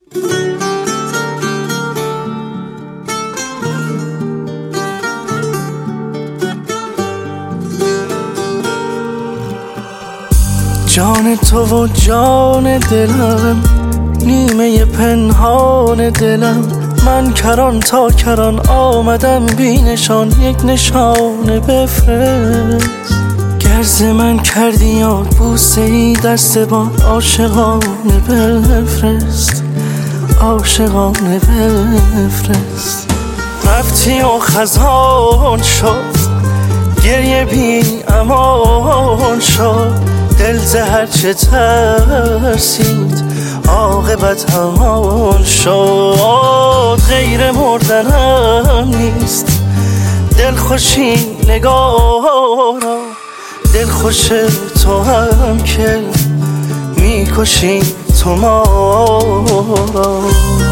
جان تو و جان دلم، نیمه پنهان دلم، من کران تا کران آمدم بی نشان، یک نشانه بفرست. گرز من کردی یاد بوسه ای دست باد، عاشقانه بفرست، عاشقانه بفرست. رفتی و خزان شد، گریه بی امان شد، دل زهر چه ترسید عاقبت همان شد. غیر مردنم نیست دل خوشی نگارا، دل خوش تو هم که میکشی تو ما را.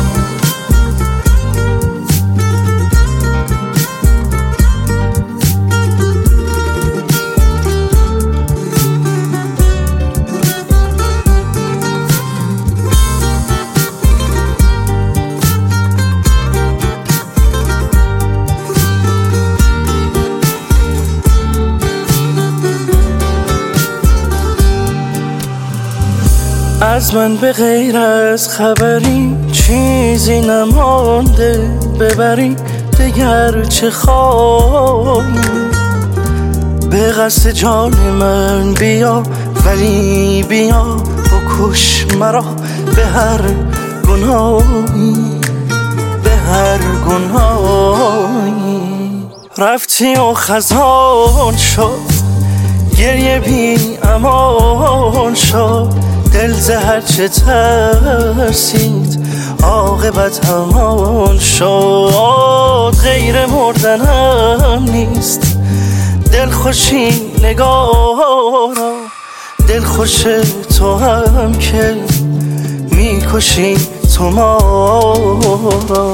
از من به غیر از خبری چیزی نمانده، ببری دگر چه خواهی؟ به قصد جان من بیا، ولی بیا بکش مرا به هر گناهی، به هر گناهی. رفتی و خزان شد، گریه بی امان شد، دل زهر چه ترسید عاقبت همان شد. غیر مردنم نیست دل خوشی نگارا، دل خوش تو هم که میکشی تو ما را.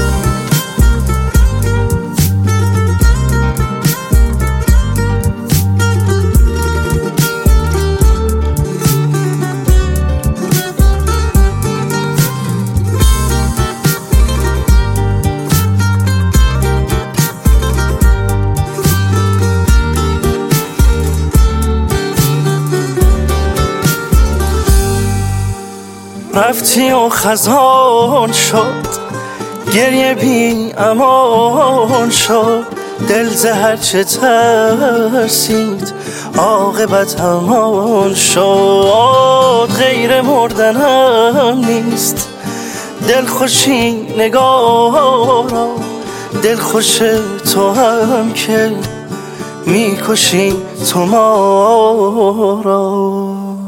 رفتی و خزان شد، گریه بی امان شد، دل زهر چه ترسید عاقبت همان شد. غیر مردنم نیست دل خوشی نگارا، دل خوش تو هم که میکشی تو ما را.